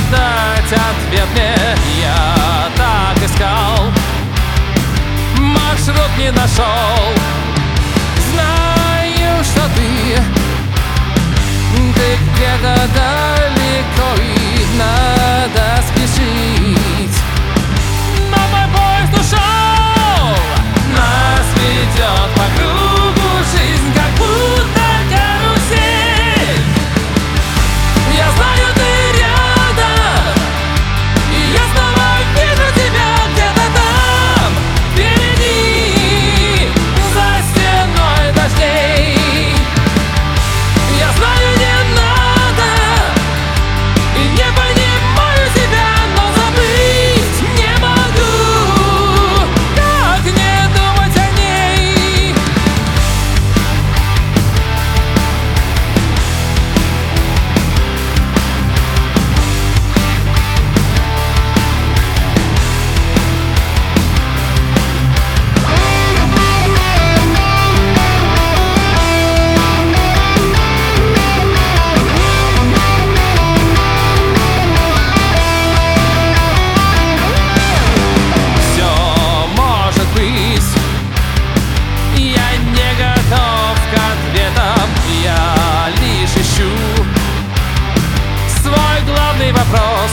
дать ответ мне. Я так искал, маршрут не нашел. Знаю, что ты где-то далеко и надо спешить. Но мой поезд ушел, нас ведет по кругу жизнь, как будто карусель. Я знаю, ты рядом, и я снова вижу тебя где-то там, впереди, за стеной дождей. Я знаю, не надо, и не понимаю себя, но забыть не могу. Как не думать о ней? Все может быть. Я не готов к ответам. Я лишь ищу свой главный вопрос.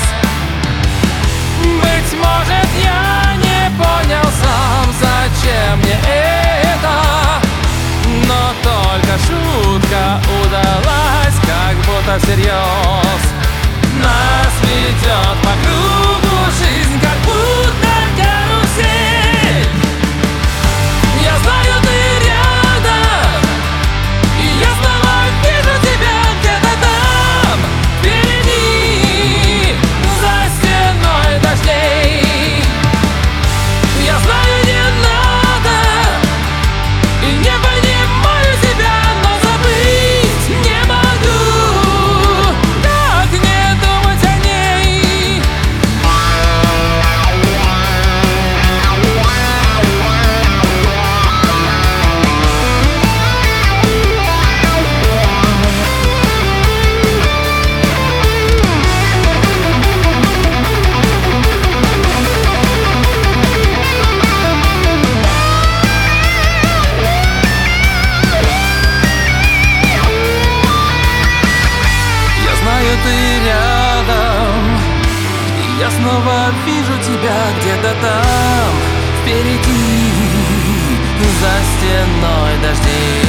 Быть может, я не понял сам, зачем мне это, но только шутка удалась, как будто всерьез. Нас ведет по кругу жизнь, как будто карусель. Я знаю, ты рядом, и я снова вижу тебя где-то там, впереди, за стеной дождей. Я знаю, не надо, и не понимаю себя, но забыть не могу. Как не думать о ней? Я знаю, ты рядом, и я снова вижу тебя где-то там, впереди, за стеной дождей.